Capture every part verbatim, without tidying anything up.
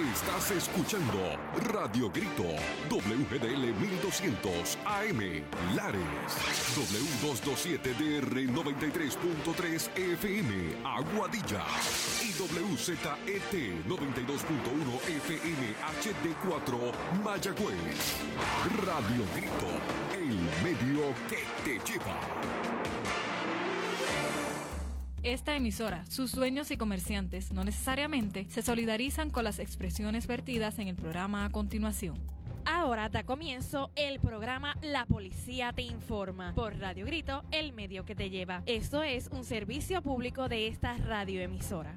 Estás escuchando Radio Grito, W G D L mil doscientos A M, Lares, W doscientos veintisiete D R noventa y tres punto tres F M, Aguadilla, y W Z E T noventa y dos punto uno F M H D cuatro, Mayagüez. Radio Grito, el medio que te lleva. Esta emisora, sus dueños y comerciantes no necesariamente se solidarizan con las expresiones vertidas en el programa a continuación. Ahora da comienzo el programa La Policía Te Informa por Radio Grito, el medio que te lleva. Esto es un servicio público de esta radioemisora.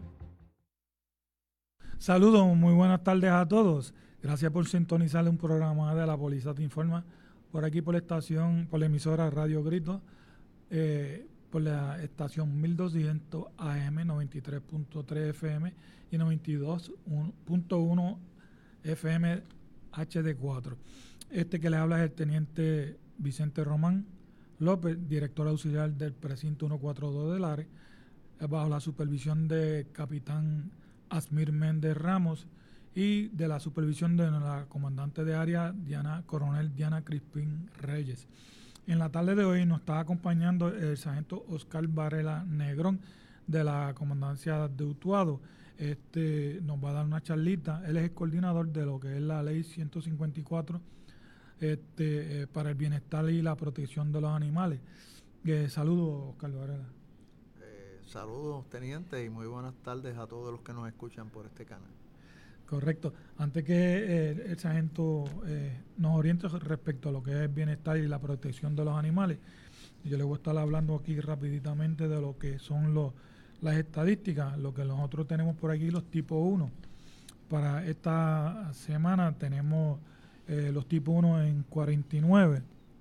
Saludos, muy buenas tardes a todos. Gracias por sintonizar un programa de La Policía Te Informa por aquí por la estación, por la emisora Radio Grito. Eh, por la estación mil doscientos A M, noventa y tres punto tres F M y noventa y dos punto uno F M H D cuatro. Este que les habla es el teniente Vicente Román López, director auxiliar del precinto ciento cuarenta y dos de Lares, bajo la supervisión del capitán Asmir Méndez Ramos y de la supervisión de la comandante de área Diana, coronel Diana Crispín Reyes. En la tarde de hoy nos está acompañando el sargento Oscar Varela Negrón de la comandancia de Utuado. Este nos va a dar una charlita. Él es el coordinador de lo que es la ley ciento cincuenta y cuatro este, eh, para el bienestar y la protección de los animales. Eh, saludos, Oscar Varela. Eh, saludos, teniente, y muy buenas tardes a todos los que nos escuchan por este canal. Correcto. Antes que eh, el sargento eh, nos oriente respecto a lo que es el bienestar y la protección de los animales, yo les voy a estar hablando aquí rapiditamente de lo que son los, las estadísticas, lo que nosotros tenemos por aquí, los tipos uno. Para esta semana tenemos eh, los tipos uno en cuarenta y nueve.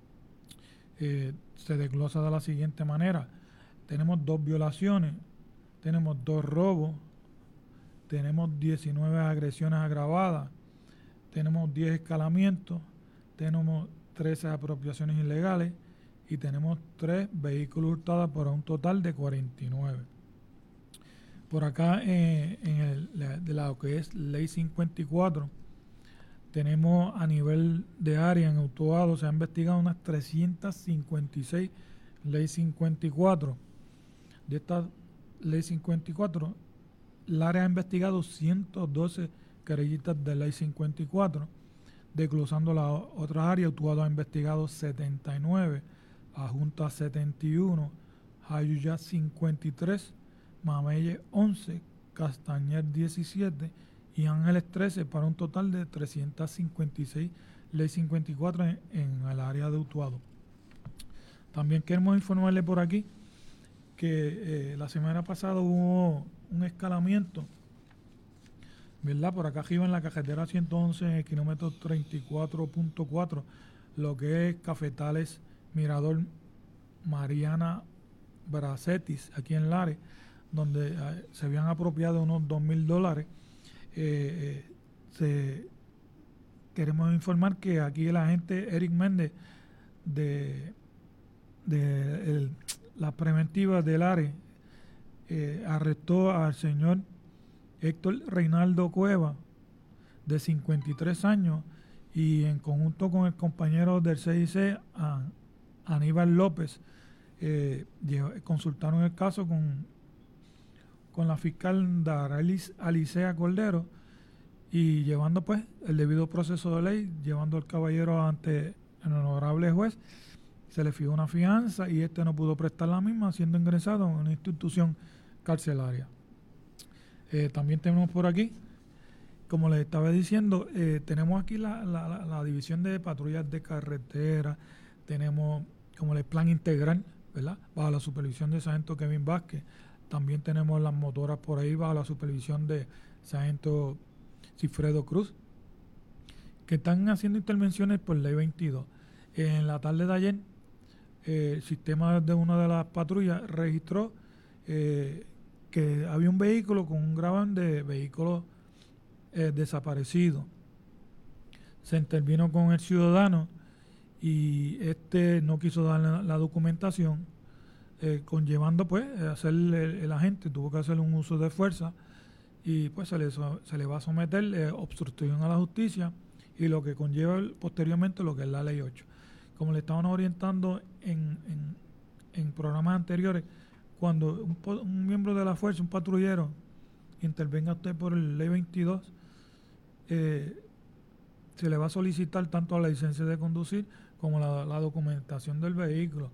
Eh, se desglosa de la siguiente manera. Tenemos dos violaciones, tenemos dos robos, tenemos diecinueve agresiones agravadas, tenemos diez escalamientos, tenemos trece apropiaciones ilegales y tenemos tres vehículos hurtados por un total de cuarenta y nueve. Por acá, eh, en el, la, de lo que es Ley cincuenta y cuatro, tenemos a nivel de área en Utuado, se han investigado unas trescientas cincuenta y seis Ley cincuenta y cuatro. De esta Ley cincuenta y cuatro, la área ha investigado ciento doce querellitas de Ley cincuenta y cuatro, desglosando las otras áreas. Utuado ha investigado setenta y nueve, Adjunta setenta y uno, Jayuya cincuenta y tres, Mamelle once, Castañer diecisiete y Ángeles trece, para un total de trescientas cincuenta y seis Ley cincuenta y cuatro en, en el área de Utuado. También queremos informarle por aquí que eh, la semana pasada hubo un escalamiento, ¿verdad? Por acá arriba en la carretera ciento once, en el kilómetro treinta y cuatro punto cuatro, lo que es Cafetales, Mirador, Mariana Bracetis, aquí en Lares, donde eh, se habían apropiado unos dos mil dólares. Eh, eh, se, queremos informar que aquí el agente Eric Méndez de, de el, la preventiva del Lares Eh, arrestó al señor Héctor Reinaldo Cueva, de cincuenta y tres años, y en conjunto con el compañero del C I C, a, Aníbal López, eh, consultaron el caso con, con la fiscal Daralis Alicea Cordero, y llevando pues el debido proceso de ley, llevando al caballero ante el honorable juez, se le fijó una fianza y este no pudo prestar la misma, siendo ingresado en una institución carcelaria. Eh, también tenemos por aquí, como les estaba diciendo, eh, tenemos aquí la, la, la, la división de patrullas de carretera, tenemos como el plan integral, ¿verdad?, bajo la supervisión de sargento Kevin Vázquez. También tenemos las motoras por ahí bajo la supervisión de sargento Cifredo Cruz, que están haciendo intervenciones por ley veintidós. Eh, en la tarde de ayer, Eh, el sistema de una de las patrullas registró eh, que había un vehículo con un gravamen de vehículo eh, desaparecido. Se intervino con el ciudadano y este no quiso dar la, la documentación, eh, conllevando pues hacer el, el agente tuvo que hacer un uso de fuerza y pues se le, so, se le va a someter eh, obstrucción a la justicia y lo que conlleva el, posteriormente lo que es la ley ocho. Como le estaban orientando en, en, en programas anteriores, cuando un, un miembro de la fuerza, un patrullero, intervenga usted por el ley veintidós, eh, se le va a solicitar tanto la licencia de conducir como la, la documentación del vehículo.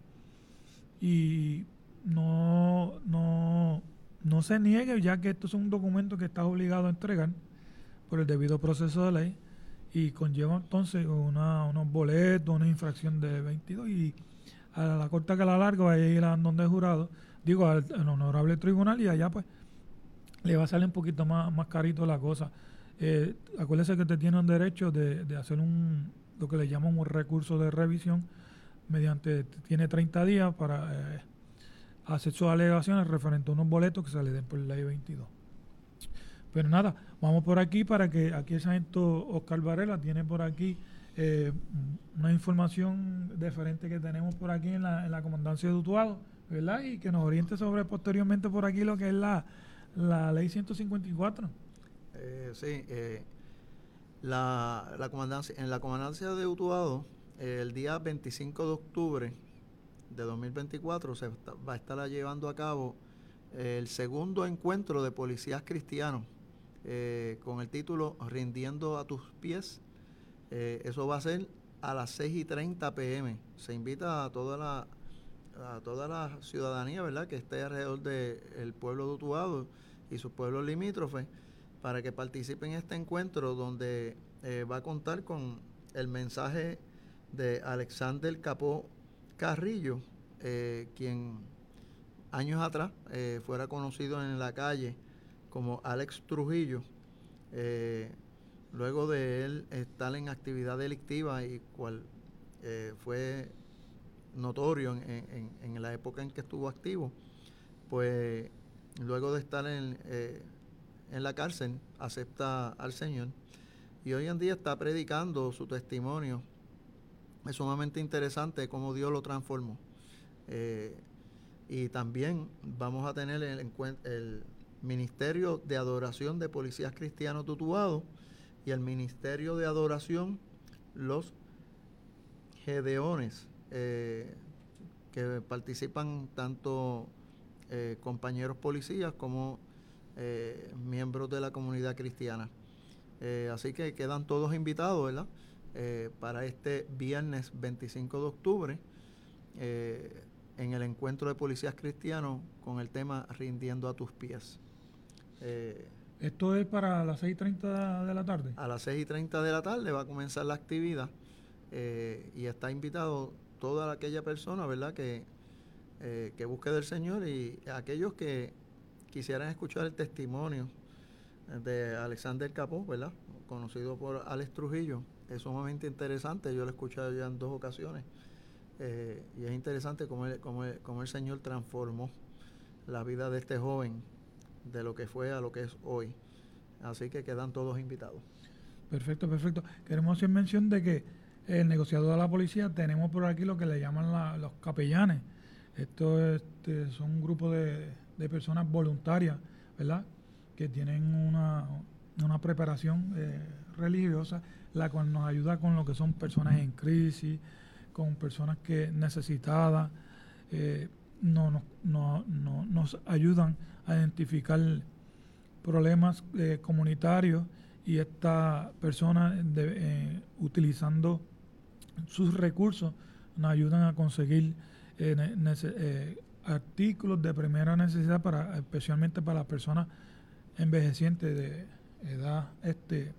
Y no, no, no se niegue, ya que esto es un documento que está obligado a entregar por el debido proceso de ley y conlleva entonces una, unos boletos, una infracción de veintidós, y a la corta que a la larga va a ir a donde el jurado, digo, al, al honorable tribunal, y allá pues le va a salir un poquito más, más carito la cosa. Eh, acuérdese que te tienen derecho de, de hacer un lo que le llaman un recurso de revisión, mediante, tiene treinta días para eh, hacer sus alegaciones referente a unos boletos que se le den por la ley veintidós. Pero nada, vamos por aquí para que aquí el sargento Oscar Varela tiene por aquí eh, una información diferente que tenemos por aquí en la, en la comandancia de Utuado, ¿verdad? Y que nos oriente sobre posteriormente por aquí lo que es la, la ley ciento cincuenta y cuatro. Eh, sí, eh, la, la comandancia, en la comandancia de Utuado, eh, el día veinticinco de octubre de dos mil veinticuatro se está, va a estar llevando a cabo eh, el segundo encuentro de policías cristianos eh, con el título Rindiendo a tus pies. Eh, eso va a ser a las seis y treinta pe eme. Se invita a toda la a toda la ciudadanía, ¿verdad?, que esté alrededor del pueblo de Utuado y sus pueblos limítrofes, para que participen en este encuentro, donde eh, va a contar con el mensaje de Alexander Capó Carrillo, eh, quien años atrás eh, fuera conocido en la calle como Alex Trujillo, eh, luego de él estar en actividad delictiva y cual eh, fue notorio en, en, en la época en que estuvo activo, pues luego de estar en, eh, en la cárcel acepta al Señor y hoy en día está predicando su testimonio. Es sumamente interesante cómo Dios lo transformó. Eh, y también vamos a tener el, el Ministerio de Adoración de Policías Cristianos de Utuado y el Ministerio de Adoración Los Gedeones, eh, que participan tanto eh, compañeros policías como eh, miembros de la comunidad cristiana. Eh, así que quedan todos invitados, ¿verdad?, Eh, para este viernes veinticinco de octubre eh, en el encuentro de policías cristianos con el tema Rindiendo a tus pies. Eh, ¿Esto es para las seis y treinta de la tarde? A las seis y treinta de la tarde va a comenzar la actividad eh, y está invitado toda aquella persona, ¿verdad?, que, eh, que busque del Señor, y aquellos que quisieran escuchar el testimonio de Alexander Capó, ¿verdad?, conocido por Alex Trujillo. Es sumamente interesante, yo lo he escuchado ya en dos ocasiones, eh, y es interesante cómo el, cómo, el, cómo el Señor transformó la vida de este joven de lo que fue a lo que es hoy. Así que quedan todos invitados. Perfecto, perfecto. Queremos hacer mención de que el negociador de la policía tenemos por aquí lo que le llaman la, los capellanes. Esto este, son un grupo de, de personas voluntarias, ¿verdad?, que tienen una, una preparación eh, religiosa, la cual nos ayuda con lo que son personas en crisis, con personas que necesitadas, eh, no, no, no, no, nos ayudan a identificar problemas eh, comunitarios, y estas personas de, eh, utilizando sus recursos nos ayudan a conseguir eh, nece- eh, artículos de primera necesidad, para especialmente para las personas envejecientes de edad este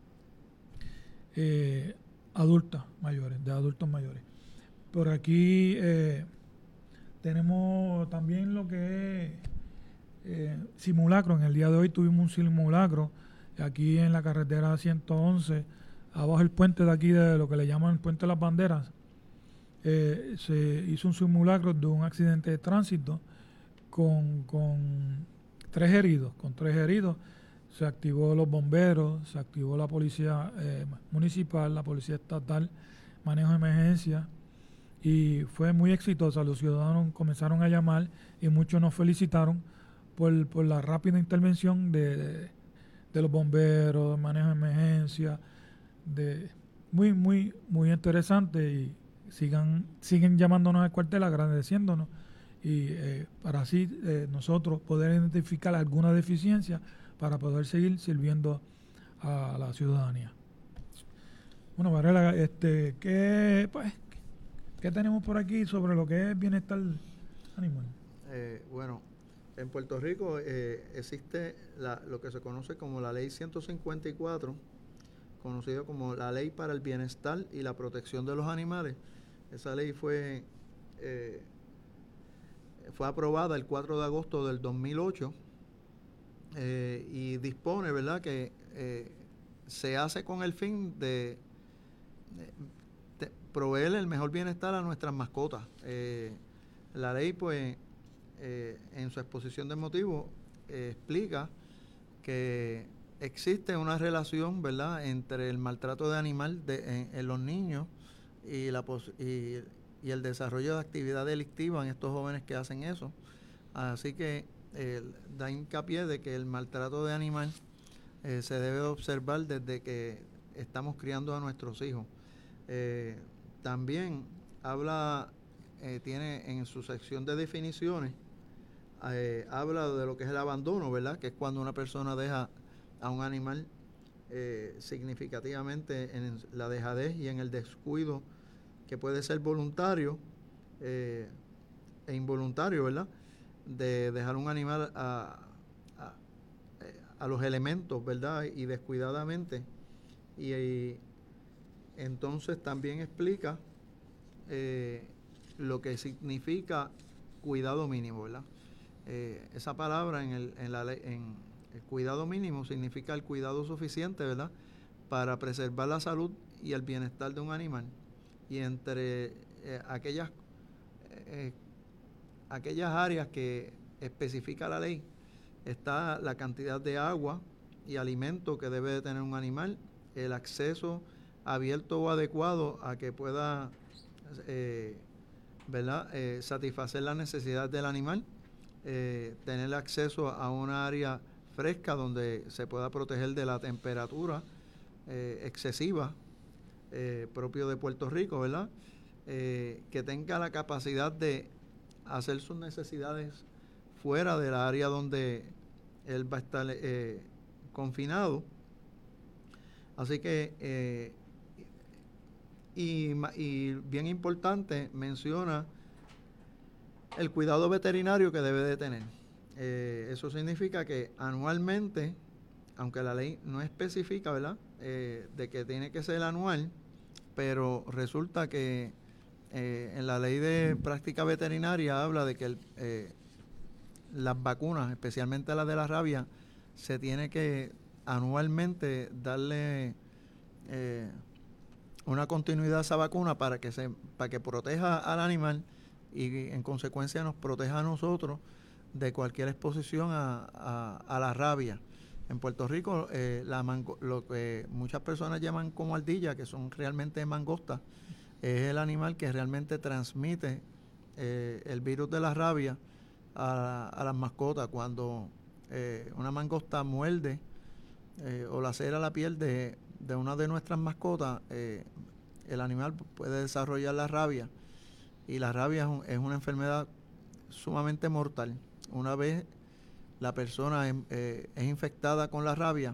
Eh, adultas mayores, de adultos mayores. Por aquí eh, tenemos también lo que es eh, simulacro. En el día de hoy tuvimos un simulacro aquí en la carretera ciento once, abajo del puente de aquí, de lo que le llaman el puente de las banderas. Eh, se hizo un simulacro de un accidente de tránsito con, con tres heridos, con tres heridos. Se activó los bomberos, se activó la policía eh, municipal, la policía estatal, manejo de emergencia, y fue muy exitosa. Los ciudadanos comenzaron a llamar y muchos nos felicitaron por, por la rápida intervención de, de los bomberos, de manejo de emergencia, de muy, muy, muy interesante, y sigan, siguen llamándonos al cuartel, agradeciéndonos, y eh, para así eh, nosotros poder identificar alguna deficiencia para poder seguir sirviendo a la ciudadanía. Bueno, Varela, este, ¿qué, pues, ¿qué tenemos por aquí sobre lo que es bienestar animal? Eh, bueno, en Puerto Rico eh, existe la, lo que se conoce como la Ley ciento cincuenta y cuatro, conocido como la Ley para el Bienestar y la Protección de los Animales. Esa ley fue, eh, fue aprobada el cuatro de agosto del dos mil ocho eh, y dispone, ¿verdad?, que eh, se hace con el fin de, de, de proveer el mejor bienestar a nuestras mascotas. Eh, la ley, pues, eh, en su exposición de motivos, eh, explica que existe una relación, ¿verdad?, entre el maltrato de animal de, en, en los niños y, la pos y, y el desarrollo de actividad delictiva en estos jóvenes que hacen eso. Así que eh, da hincapié de que el maltrato de animal eh, se debe observar desde que estamos criando a nuestros hijos. Eh, también habla, eh, tiene en su sección de definiciones, eh, habla de lo que es el abandono, ¿verdad?, que es cuando una persona deja a un animal eh, significativamente en la dejadez y en el descuido, que puede ser voluntario eh, e involuntario, ¿verdad?, de dejar un animal a, a, a los elementos, ¿verdad?, y descuidadamente. Y, y entonces también explica eh, lo que significa cuidado mínimo, ¿verdad? Eh, esa palabra en el, en la ley, en el cuidado mínimo significa el cuidado suficiente, ¿verdad?, para preservar la salud y el bienestar de un animal. Y entre eh, aquellas, eh, aquellas áreas que especifica la ley está la cantidad de agua y alimento que debe de tener un animal, el acceso abierto o adecuado a que pueda eh, ¿verdad?, eh, satisfacer la necesidad del animal, eh, tener acceso a una área fresca donde se pueda proteger de la temperatura eh, excesiva eh, propio de Puerto Rico, ¿verdad? Eh, que tenga la capacidad de hacer sus necesidades fuera del área donde él va a estar eh, confinado. Así que, eh, y, y bien importante, menciona el cuidado veterinario que debe de tener. Eh, eso significa que anualmente, aunque la ley no especifica, ¿verdad?, eh, de que tiene que ser anual, pero resulta que eh, en la ley de práctica veterinaria habla de que el, eh, las vacunas, especialmente las de la rabia, se tiene que anualmente darle eh, una continuidad a esa vacuna para que se para que proteja al animal y en consecuencia nos proteja a nosotros de cualquier exposición a, a, a la rabia. En Puerto Rico, eh, la mango, lo que muchas personas llaman como ardilla, que son realmente mangostas, es el animal que realmente transmite eh, el virus de la rabia a, a las mascotas. Cuando eh, una mangosta muerde eh, o lacera la piel de, de una de nuestras mascotas, eh, el animal puede desarrollar la rabia, y la rabia es, un, es una enfermedad sumamente mortal. Una vez la persona es, eh, es infectada con la rabia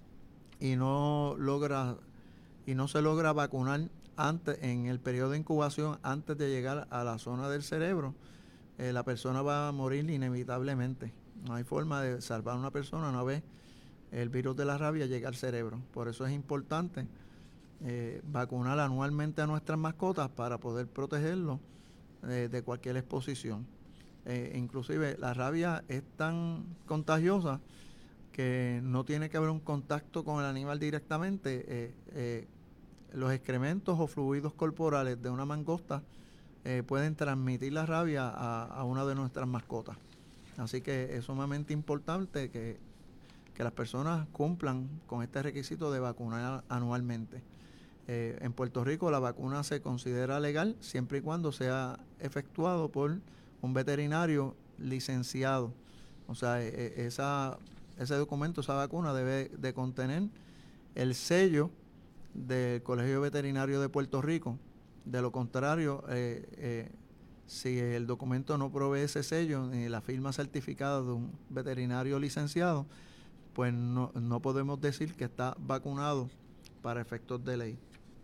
y no logra y no se logra vacunar antes, en el periodo de incubación, antes de llegar a la zona del cerebro, eh, la persona va a morir inevitablemente. No hay forma de salvar a una persona una vez el virus de la rabia llega al cerebro. Por eso es importante eh, vacunar anualmente a nuestras mascotas para poder protegerlos eh, de cualquier exposición. Eh, inclusive la rabia es tan contagiosa que no tiene que haber un contacto con el animal directamente. Eh, eh, los excrementos o fluidos corporales de una mangosta eh, pueden transmitir la rabia a, a una de nuestras mascotas. Así que es sumamente importante que, que las personas cumplan con este requisito de vacunar anualmente. Eh, en Puerto Rico la vacuna se considera legal siempre y cuando sea efectuado por un veterinario licenciado. O sea, eh, esa ese documento, esa vacuna debe de contener el sello del Colegio Veterinario de Puerto Rico. De lo contrario, eh, eh, si el documento no provee ese sello ni la firma certificada de un veterinario licenciado, pues no, no podemos decir que está vacunado para efectos de ley.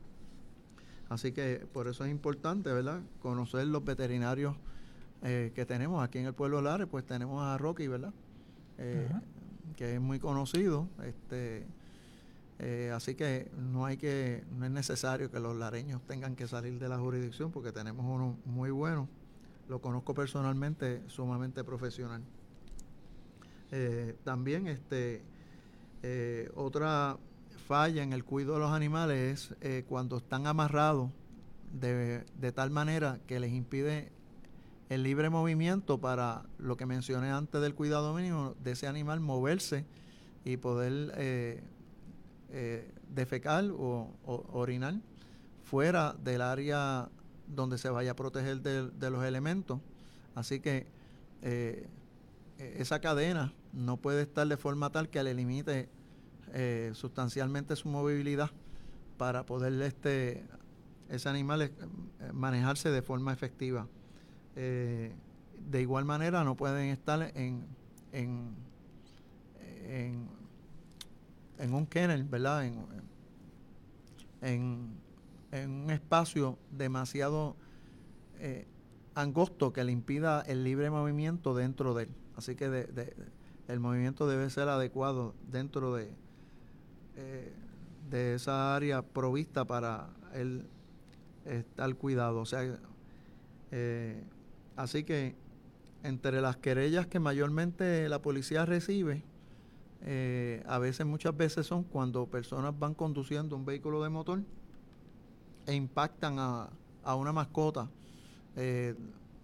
Así que por eso es importante, ¿verdad?, conocer los veterinarios eh, que tenemos aquí en el pueblo de Lares. Pues tenemos a Rocky, ¿verdad?, eh, que es muy conocido. Este, eh, así que no hay que, no es necesario que los lareños tengan que salir de la jurisdicción, porque tenemos uno muy bueno. Lo conozco personalmente, sumamente profesional. Eh, también este, eh, otra falla en el cuidado de los animales es eh, cuando están amarrados de, de tal manera que les impide el libre movimiento para lo que mencioné antes del cuidado mínimo de ese animal, moverse y poder eh, eh, defecar o, o orinar fuera del área donde se vaya a proteger de, de los elementos. Así que eh, esa cadena no puede estar de forma tal que le limite eh, sustancialmente su movilidad para poder este ese animal eh, manejarse de forma efectiva. Eh, de igual manera no pueden estar en en, en, en un kennel, ¿verdad?, en, en, en un espacio demasiado eh, angosto que le impida el libre movimiento dentro de él. Así que de, de, el movimiento debe ser adecuado dentro de, eh, de esa área provista para el estar cuidado. O sea, eh, así que entre las querellas que mayormente la policía recibe, eh, a veces, muchas veces son cuando personas van conduciendo un vehículo de motor e impactan a, a una mascota. Eh,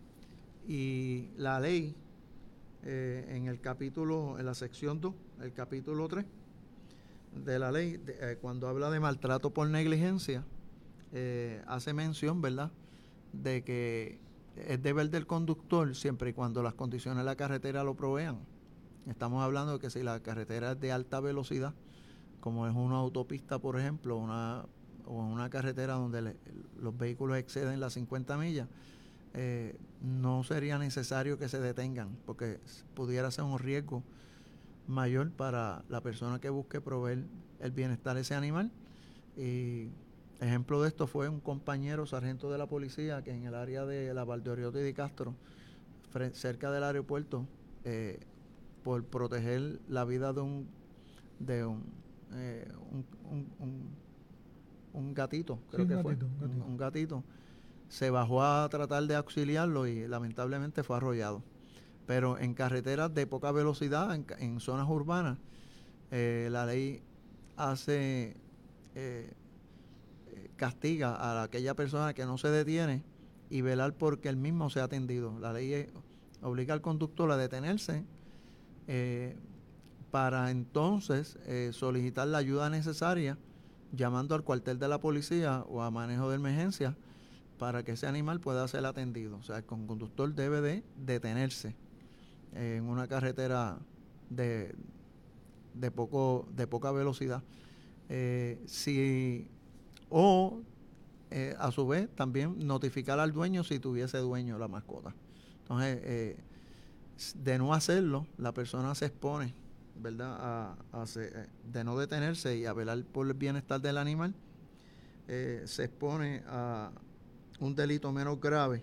y la ley, eh, en el capítulo, en la sección dos, el capítulo tres de la ley, de, eh, cuando habla de maltrato por negligencia, eh, hace mención, ¿verdad?, de que es deber del conductor siempre y cuando las condiciones de la carretera lo provean. Estamos hablando de que si la carretera es de alta velocidad, como es una autopista, por ejemplo, una, o una carretera donde le, los vehículos exceden las cincuenta millas, eh, no sería necesario que se detengan, porque pudiera ser un riesgo mayor para la persona que busque proveer el bienestar de ese animal. Y ejemplo de esto fue un compañero sargento de la policía que en el área de la Valdeoriotti de Castro, cerca del aeropuerto, eh, por proteger la vida de un de un, eh, un, un, un, un gatito, creo sí, que un fue, gatito, un, gatito. Un, un gatito, se bajó a tratar de auxiliarlo y lamentablemente fue arrollado. Pero en carreteras de poca velocidad, en, en zonas urbanas, eh, la ley hace eh, castiga a aquella persona que no se detiene y velar porque él mismo sea atendido. La ley obliga al conductor a detenerse eh, para entonces eh, solicitar la ayuda necesaria llamando al cuartel de la policía o a manejo de emergencia para que ese animal pueda ser atendido. O sea, el conductor debe de detenerse eh, en una carretera de, de, poco, de poca velocidad. Eh, si o eh, a su vez también notificar al dueño si tuviese dueño la mascota. Entonces, eh, de no hacerlo, la persona se expone, ¿verdad?, a, a se, de no detenerse y a velar por el bienestar del animal, eh, se expone a un delito menos grave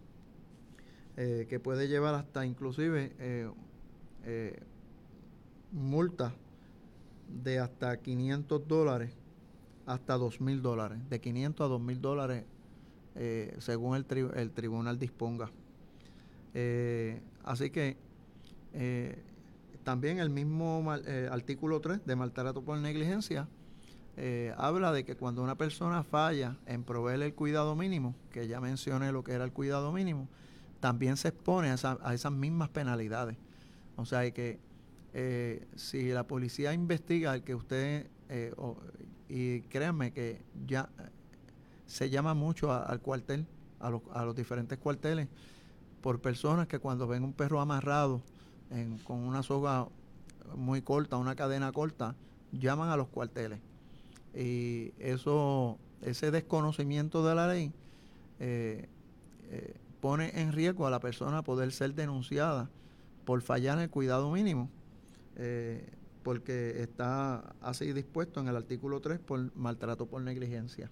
eh, que puede llevar hasta inclusive eh, eh, multa de hasta quinientos dólares hasta dos mil dólares, de quinientos a dos mil dólares eh, según el, tri el tribunal disponga. Eh, así que eh, también el mismo mal, eh, artículo tres de maltrato por negligencia eh, habla de que cuando una persona falla en proveer el cuidado mínimo, que ya mencioné lo que era el cuidado mínimo, también se expone a, esa, a esas mismas penalidades. O sea, que eh, si la policía investiga el que usted, eh, o, y créanme que ya se llama mucho a, al cuartel, a los, a los diferentes cuarteles, por personas que cuando ven un perro amarrado en, con una soga muy corta, una cadena corta, llaman a los cuarteles. Y eso, ese desconocimiento de la ley eh, eh, pone en riesgo a la persona a poder ser denunciada por fallar en el cuidado mínimo, eh, porque está así dispuesto en el artículo tres por maltrato por negligencia.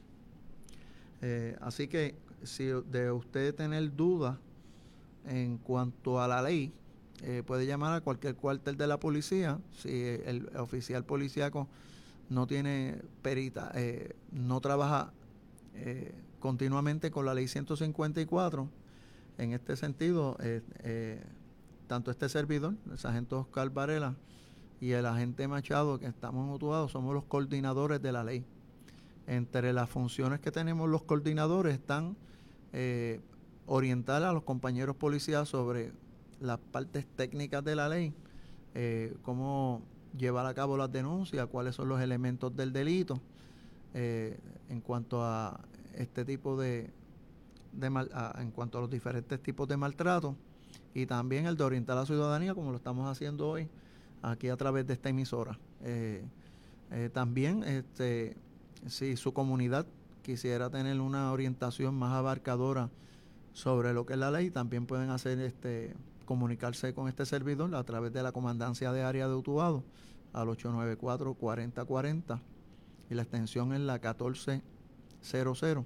Eh, así que si de usted tener dudas en cuanto a la ley, eh, puede llamar a cualquier cuartel de la policía. Si el oficial policíaco no tiene perita, eh, no trabaja eh, continuamente con la ley ciento cincuenta y cuatro, en este sentido, eh, eh, tanto este servidor, el sargento Oscar Varela, y el agente Machado, que estamos mutuados, somos los coordinadores de la ley. Entre las funciones que tenemos los coordinadores están eh, orientar a los compañeros policías sobre las partes técnicas de la ley, eh, cómo llevar a cabo las denuncias, cuáles son los elementos del delito, eh, en cuanto a este tipo de, de mal, a, en cuanto a los diferentes tipos de maltrato, y también el de orientar a la ciudadanía, como lo estamos haciendo hoy aquí a través de esta emisora. Eh, eh, también, este, si su comunidad quisiera tener una orientación más abarcadora sobre lo que es la ley, también pueden hacer este comunicarse con este servidor a través de la Comandancia de Área de Utuado al ocho nueve cuatro, cuarenta cuarenta, y la extensión es la catorce cero cero,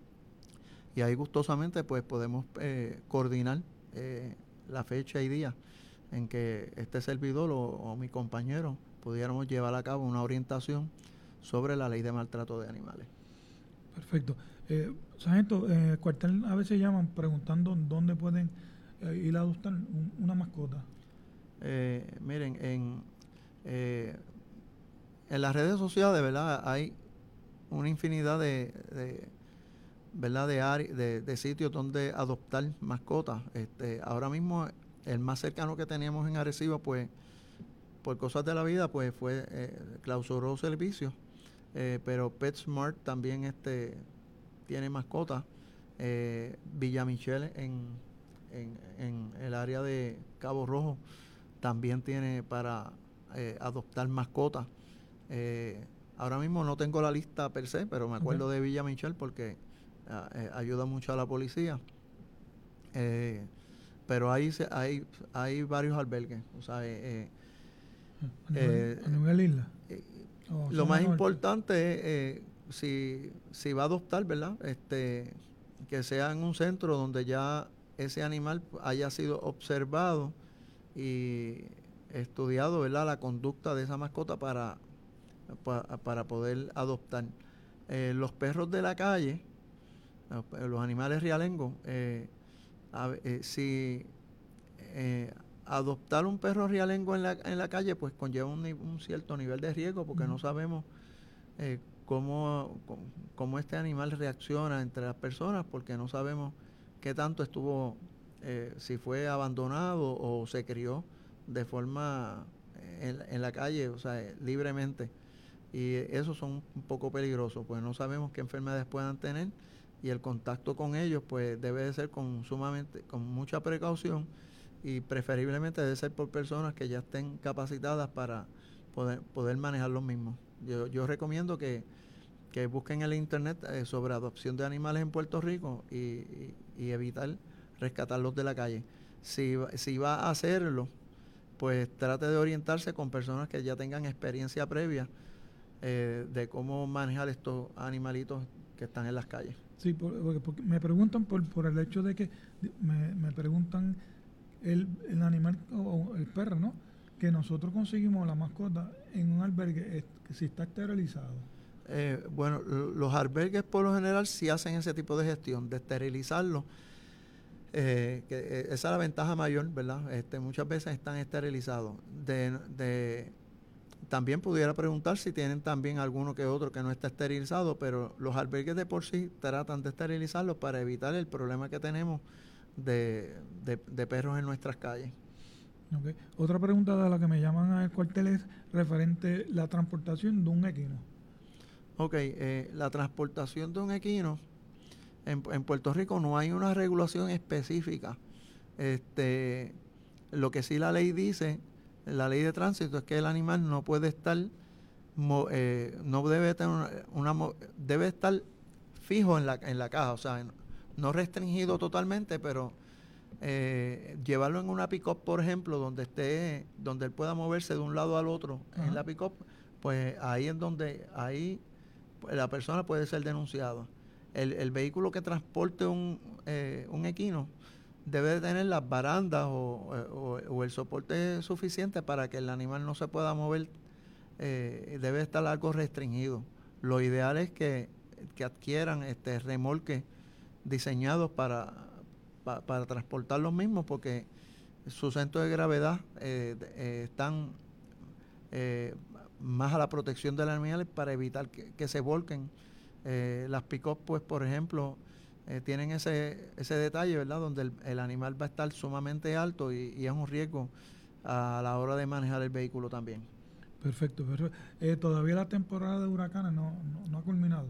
y ahí gustosamente pues podemos eh, coordinar eh, la fecha y día en que este servidor o, o mi compañero pudiéramos llevar a cabo una orientación sobre la ley de maltrato de animales. Perfecto. Eh, Sargento, eh, el cuartel a veces llaman preguntando dónde pueden eh, ir a adoptar un, una mascota. Eh, miren, en, eh, en las redes sociales, ¿verdad?, hay una infinidad de, de ¿verdad?, de, áreas, de, de sitios donde adoptar mascotas. Este, ahora mismo el más cercano que teníamos en Arecibo, pues por cosas de la vida, pues fue eh, clausuró servicios, eh, pero PetSmart también este tiene mascotas. eh, Villa Michelle en, en, en el área de Cabo Rojo también tiene para eh, adoptar mascotas. Eh, ahora mismo no tengo la lista per se, pero me acuerdo okay. de Villa Michelle porque eh, ayuda mucho a la policía. Eh, pero hay, hay, hay varios albergues, o sea, eh, ¿A nivel, eh, a nivel isla? Eh, lo más norte? importante es eh, si, si va a adoptar, ¿verdad? Este, que sea en un centro donde ya ese animal haya sido observado y estudiado, ¿verdad?, la conducta de esa mascota para, para, para poder adoptar. Eh, los perros de la calle, los animales rialengos, eh, a, eh, si eh, adoptar un perro rialengo en la, en la calle, pues conlleva un, un cierto nivel de riesgo, porque no sabemos eh, cómo, cómo este animal reacciona entre las personas, porque no sabemos qué tanto estuvo, eh, si fue abandonado o se crió de forma en, en la calle, o sea, libremente. Y esos son un poco peligrosos, pues no sabemos qué enfermedades puedan tener, y el contacto con ellos pues debe de ser con sumamente, con mucha precaución, y preferiblemente debe ser por personas que ya estén capacitadas para poder, poder manejar los mismos. Yo, yo recomiendo que, que busquen en el internet eh, sobre adopción de animales en Puerto Rico y, y, y evitar rescatarlos de la calle. Si, si va a hacerlo, pues trate de orientarse con personas que ya tengan experiencia previa eh, de cómo manejar estos animalitos que están en las calles. Sí, porque, porque me preguntan por, por el hecho de que me, me preguntan el, el animal o el perro, ¿no?, que nosotros conseguimos la mascota en un albergue, es, que si está esterilizado. Eh, bueno, los albergues por lo general sí hacen ese tipo de gestión, de esterilizarlo. Eh, que, eh, esa es la ventaja mayor, ¿verdad? Este, muchas veces están esterilizados. De, de, también pudiera preguntar si tienen también alguno que otro que no está esterilizado, pero los albergues de por sí tratan de esterilizarlos para evitar el problema que tenemos de, de, de perros en nuestras calles. Okay. Otra pregunta de la que me llaman al cuartel es referente a la transportación de un equino. Ok, eh, la transportación de un equino, en, en Puerto Rico no hay una regulación específica. Este, lo que sí la ley dice, la ley de tránsito es que el animal no puede estar, mo, eh, no debe tener una, una, debe estar fijo en la, en la caja, o sea, no restringido totalmente, pero eh, llevarlo en una pick-up, por ejemplo, donde esté, donde él pueda moverse de un lado al otro. Ajá. En la pick-up, pues ahí es donde, ahí la persona puede ser denunciada. El, el vehículo que transporte un, eh, un equino debe de tener las barandas o, o, o el soporte suficiente para que el animal no se pueda mover, eh, debe estar algo restringido. Lo ideal es que, que adquieran este remolques diseñados para, pa, para transportar los mismos, porque su centro de gravedad eh, eh, están eh, más a la protección del animal para evitar que, que se volquen. Eh, las pick-up, pues, por ejemplo, eh, tienen ese ese detalle, ¿verdad?, donde el, el animal va a estar sumamente alto y, y es un riesgo a la hora de manejar el vehículo también. Perfecto, perfecto. Eh, todavía la temporada de huracanes no, no, no ha culminado.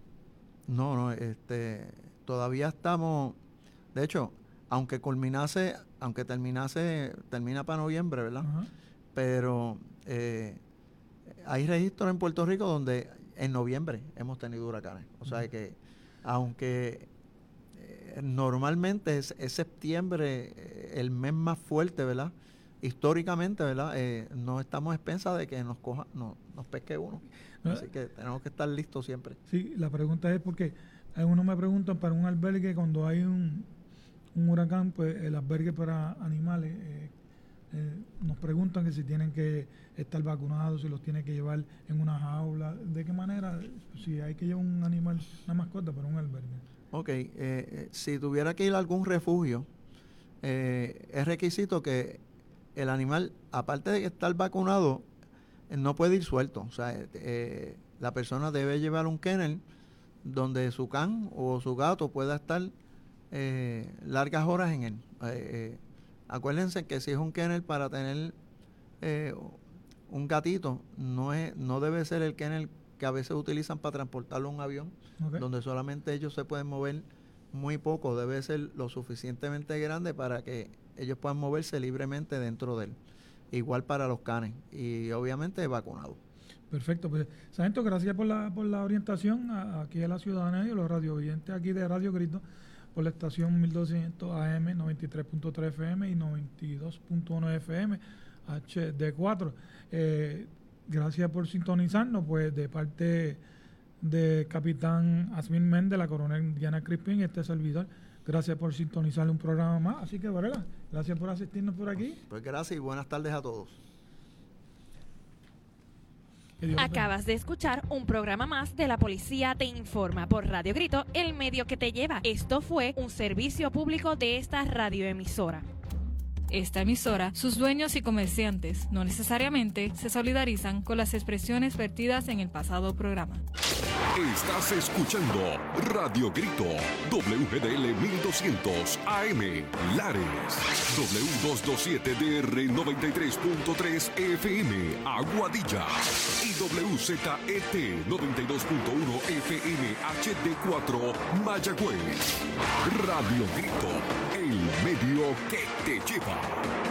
No, no, este, todavía estamos, de hecho, aunque culminase, aunque terminase, termina para noviembre, ¿verdad? Ajá. Pero eh, hay registros en Puerto Rico donde en noviembre hemos tenido huracanes. O sea que, aunque eh, normalmente es, es septiembre eh, el mes más fuerte, ¿verdad?, históricamente, ¿verdad?, eh, no estamos expensas de que nos coja, no, nos pesque uno. Así que tenemos que estar listos siempre. Sí, la pregunta es porque algunos me preguntan para un albergue cuando hay un, un huracán, pues el albergue para animales, eh, eh, nos preguntan que si tienen que estar vacunados, si los tienen que llevar en una jaula, de qué manera, si hay que llevar un animal, una mascota para un albergue. Ok, eh, eh, si tuviera que ir a algún refugio, eh, es requisito que el animal, aparte de estar vacunado, no puede ir suelto. O sea, eh, la persona debe llevar un kennel donde su can o su gato pueda estar eh, largas horas en él. Eh, eh, acuérdense que si es un kennel para tener eh, un gatito, no es no debe ser el kennel que a veces utilizan para transportarlo a un avión, okay, donde solamente ellos se pueden mover muy poco. Debe ser lo suficientemente grande para que ellos puedan moverse libremente dentro de él. Igual para los canes y obviamente vacunados. Perfecto, pues sargento, gracias por la por la orientación a, aquí a la ciudadanía y a los radiovidentes aquí de Radio Grito por la estación mil doscientos A M, noventa y tres punto tres F M y noventa y dos punto uno F M H D cuatro. Eh, gracias por sintonizarnos, pues de parte de capitán Asmín Méndez, la coronel Diana Crispín y este servidor. Gracias por sintonizar un programa más. Así que, ¿verdad? Gracias por asistirnos por aquí. Pues gracias y buenas tardes a todos. Acabas de escuchar un programa más de La Policía Te Informa por Radio Grito, el medio que te lleva. Esto fue un servicio público de esta radioemisora. Esta emisora, sus dueños y comerciantes no necesariamente se solidarizan con las expresiones vertidas en el pasado programa. Estás escuchando Radio Grito, W G D L mil doscientos A M, Lares, W doscientos veintisiete D R noventa y tres punto tres F M, Aguadilla, y W Z E T noventa y dos punto uno F M H D cuatro, Mayagüez. Radio Grito, el medio que te lleva.